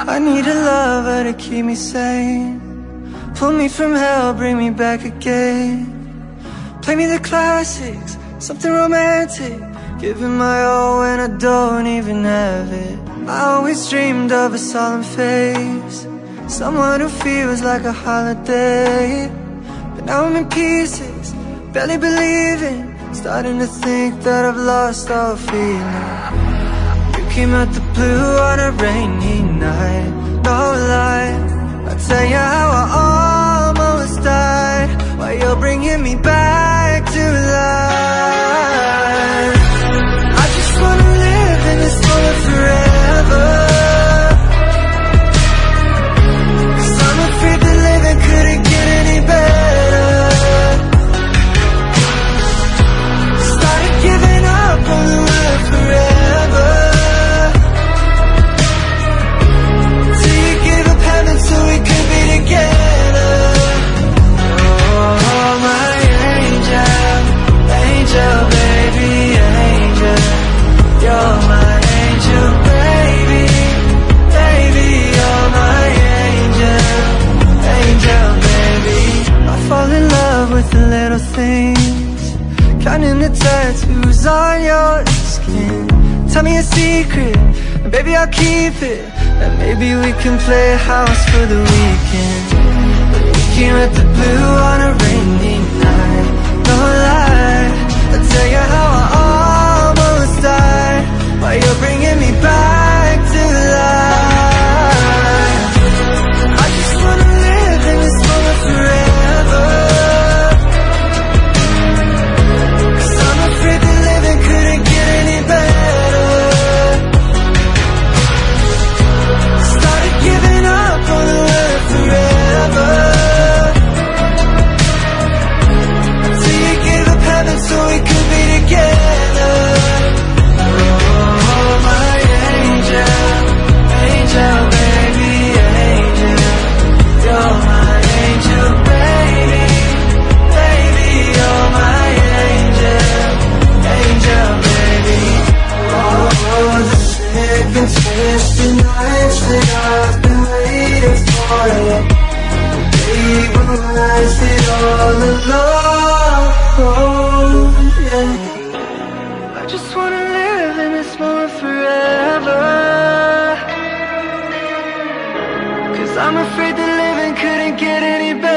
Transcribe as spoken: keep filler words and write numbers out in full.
I need a lover to keep me sane, pull me from hell, bring me back again. Play me the classics, something romantic, giving my all when I don't even have it. I always dreamed of a solemn face, someone who feels like a holiday. But now I'm in pieces, barely believing, starting to think that I've lost all feeling. You came out the blue on a rainy night, no lie, I'll tell you how I almost died, while you're bringing me back to life. I just wanna live in this moment forever, 'cause I'm afraid that living couldn't get any better. Started giving up on the world forever, till you gave up heaven so we could be together. Oh, my angel, angel, baby, angel, you're my angel, baby, baby, you're my angel, angel, baby. I fall in love with the little things, counting the tattoos on your skin. Tell me a secret, and baby I'll keep it, and maybe we can play house for the weekend. We came at the blue on a rainy night, no lie, I'll tell you how I almost died, while you're bringing me back to life. I just wanna live in this moment forever, 'cause I'm afraid that living couldn't get any better. Started giving up on the world forever, till you gave up heaven so we could be together. Oh, my angel, angel, baby, angel, you're my angel, baby, baby, you're my angel, angel, baby. Oh, the sick and twisted nights that I've been waiting for you, they will last it all alone. Oh, yeah. I just wanna live in this moment forever, 'cause I'm afraid that living couldn't get any better.